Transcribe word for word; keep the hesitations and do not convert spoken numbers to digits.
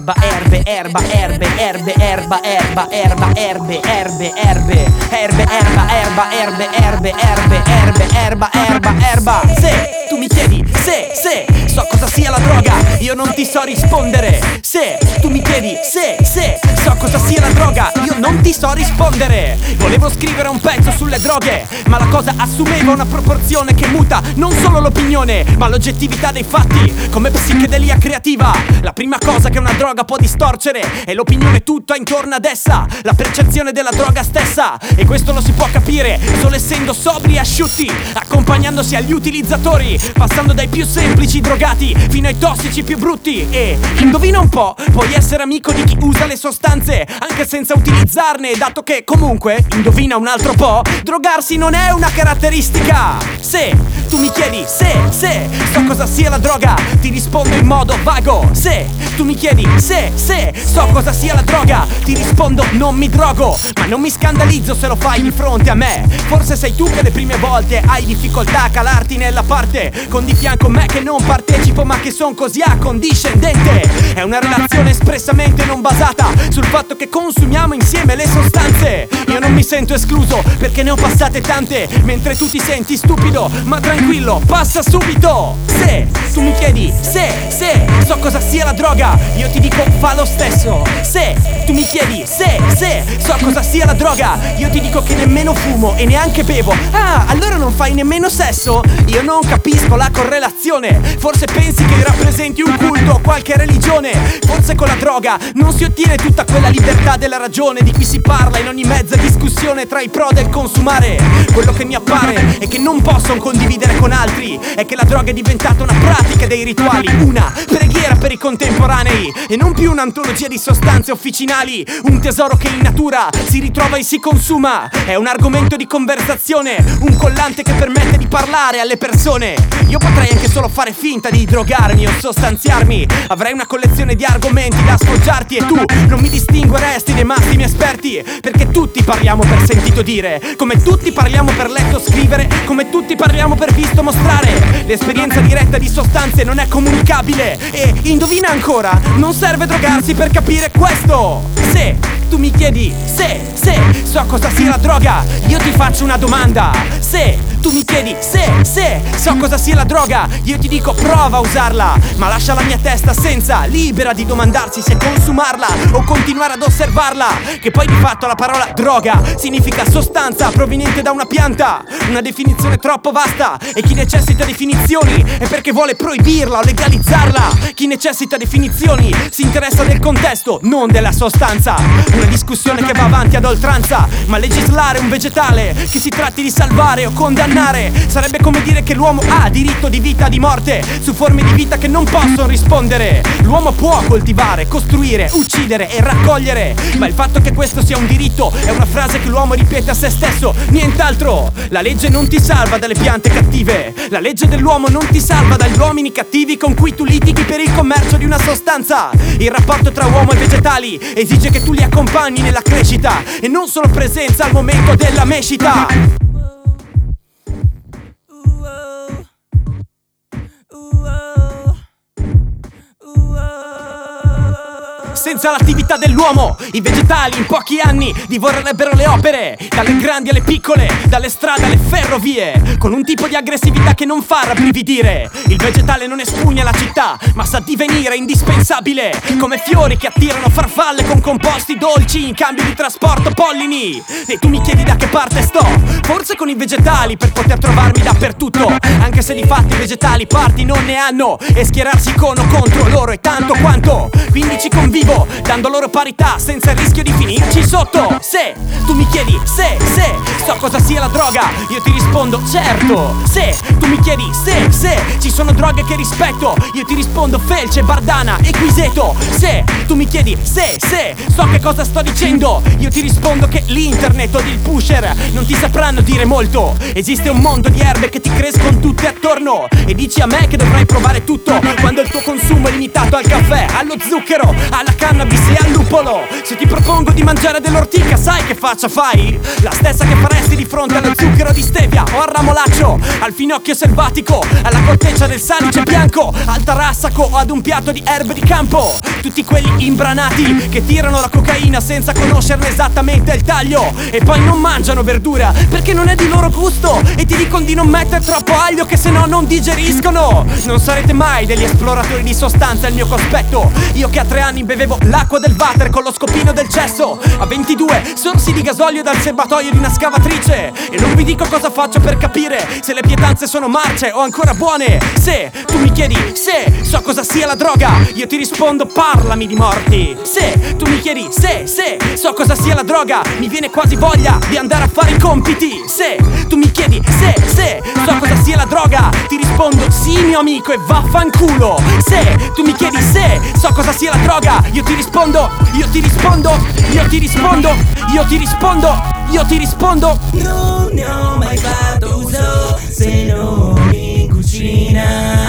erba, erbe, erba, erbe, erbe, erba, erba, erba, erbe, erbe, erbe, erbe, erba, erba, erbe, erbe, erbe, erbe, erba, erba, erba. Se tu mi chiedi se, se so cosa sia la droga, io non ti so rispondere. Se tu mi chiedi se, se so cosa sia la droga, io non ti so rispondere. Volevo scrivere un pezzo sulle droghe, ma la cosa assumeva una proporzione che muta non solo l'opinione, ma l'oggettività dei fatti, come psichedelia creativa. La prima cosa che una droga può distorcere è l'opinione tutta intorno ad essa, la percezione della droga stessa. E questo lo si può capire solo essendo sobri e asciutti, accompagnandosi agli utilizzatori, passando dai più semplici drogati fino ai tossici più brutti. E indovina un po', puoi essere amico di chi usa le sostanze anche senza utilizzarne, dato che comunque, indovina un altro po', drogarsi non è una caratteristica. Se tu mi chiedi se, se so cosa sia la droga, ti rispondo in modo vago. Se tu mi chiedi se, se so cosa sia la droga, ti rispondo non mi drogo. Ma non mi scandalizzo se lo fai di fronte a me. Forse sei tu che le prime volte hai difficoltà a calarti nella parte, con di fianco me che non partecipo ma che son così accondiscendente. È una relazione espressamente non basata sul fatto che consumiamo insieme le sostanze. Io non mi sento escluso perché ne ho passate tante, mentre tu ti senti stupido, ma tranquillo, passa subito. Se tu mi chiedi se, se so cosa sia la droga, io ti dico fa lo stesso. Se tu mi chiedi se, se so cosa sia la droga, io ti dico che nemmeno fumo e neanche bevo. Ah, allora non fai nemmeno sesso? Io non capisco la correlazione. Forse pensi che rappresenti un culto o qualche religione. Forse con la droga non si ottiene tutta quella libertà della ragione di cui si parla in ogni mezza discussione tra i pro del consumare. Quello che mi appare e che non posso condividere con altri è che la droga è diventata una pratica dei rituali, una preghiera per i contemporanei e non più un'antologia di sostanze officinali, un tesoro che in natura si ritrova e si consuma. È un argomento di conversazione, un collante che permette di parlare alle persone. Io potrei anche solo fare finta di drogarmi o sostanziarmi, avrei una collezione di argomenti da sfoggiarti e tu non mi distingueresti dai massimi esperti, perché tutti parliamo per sentito dire, come tutti parliamo per letto scrivere, come tutti parliamo per visto mostrare. L'esperienza diretta di sostanze non è comunicabile e indovina ancora, non serve drogarsi per capire questo. Se tu mi chiedi se, se so cosa sia la droga, io ti faccio una domanda. Se tu mi chiedi se, se so cosa sia la droga, io ti dico prova a usarla, ma lascia la mia testa senza, libera di domandarsi se consumarla o continuare ad osservarla. Che poi di fatto la parola droga significa sostanza proveniente da una pianta, una definizione troppo vasta, e chi necessita definizioni è perché vuole proibirla o legalizzarla. Chi necessita definizioni si interessa del contesto, non della sostanza. Una discussione che va avanti ad oltranza, ma legislare un vegetale, che si tratti di salvare o condannare, sarebbe come dire che l'uomo ha diritto di vita o di morte su forme di vita che non possono rispondere. L'uomo può coltivare, costruire, uccidere e raccogliere, ma il fatto che questo sia un diritto è una frase che l'uomo ripete a se stesso, nient'altro. La legge non ti salva dalle piante cattive, la legge dell'uomo non ti salva dagli uomini cattivi con cui tu litighi per il commercio di una sostanza. Il rapporto tra uomo e vegetali esige che tu li accompagni nella crescita e non solo presenza al momento della mescita. Senza l'attività dell'uomo, i vegetali in pochi anni divorerebbero le opere, dalle grandi alle piccole, dalle strade alle ferrovie, con un tipo di aggressività che non fa rabbrividire. Il vegetale non espugna la città, ma sa divenire indispensabile, come fiori che attirano farfalle con composti dolci in cambio di trasporto pollini. E tu mi chiedi da che parte sto? Forse con i vegetali per poter trovarmi dappertutto, anche se di fatti i vegetali parti non ne hanno, e schierarsi con o contro loro è tanto quanto. Quindi ci convivo dando loro parità senza il rischio di finirci sotto. Se tu mi chiedi se, se so cosa sia la droga, io ti rispondo certo. Se tu mi chiedi se, se ci sono droghe che rispetto, io ti rispondo felce, bardana e quiseto. Se tu mi chiedi se, se so che cosa sto dicendo, io ti rispondo che l'internet o il pusher non ti sapranno dire molto. Esiste un mondo di erbe che ti crescono tutte attorno, e dici a me che dovrai provare tutto quando il tuo consumo è limitato al caffè, allo zucchero zucchero, alla cannabis e al lupolo. Se ti propongo di mangiare dell'ortica, sai che faccia fai? La stessa che faresti di fronte allo zucchero di stevia o al ramolaccio, al finocchio selvatico, alla corteccia del salice bianco, al tarassaco o ad un piatto di erbe di campo. Tutti quelli imbranati che tirano la cocaina senza conoscerne esattamente il taglio e poi non mangiano verdura perché non è di loro gusto e ti dicono di non mettere troppo aglio che se no non digeriscono. Non sarete mai degli esploratori di sostanza, il mio cospetto. Io che a tre anni bevevo l'acqua del water con lo scopino del cesso, a ventidue sorsi di gasolio dal serbatoio di una scavatrice. E non vi dico cosa faccio per capire se le pietanze sono marce o ancora buone. Se tu mi chiedi se so cosa sia la droga, io ti rispondo parlami di morti. Se tu mi chiedi se, se so cosa sia la droga, mi viene quasi voglia di andare a fare i compiti. Se tu mi chiedi se, se so cosa sia la droga, ti rispondo sì mio amico e vaffanculo. Se tu mi chiedi se so cosa sia la droga, io ti rispondo, io ti rispondo, io ti rispondo, io ti rispondo, io ti rispondo. Non ne ho mai fatto uso se non in cucina.